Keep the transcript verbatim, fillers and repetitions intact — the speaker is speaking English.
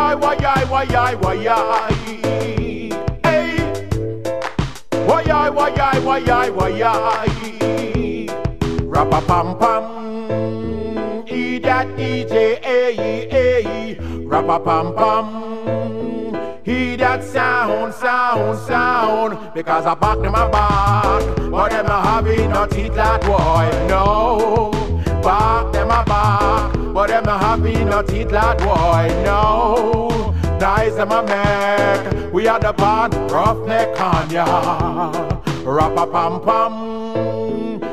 yi, why yi, why yi, why yi. Hey, why yi, why yi, why yi, why yi. Rappa pam pam, e that D J, eh, eh. Rappa pam pam, he that sound, sound, sound. Because I back them a back, but them a having no teeth like boy, no. Back them a back, but them a having no teeth like boy, no. Nice them a make, we are the band, roughneck on ya. Rappa pam pam,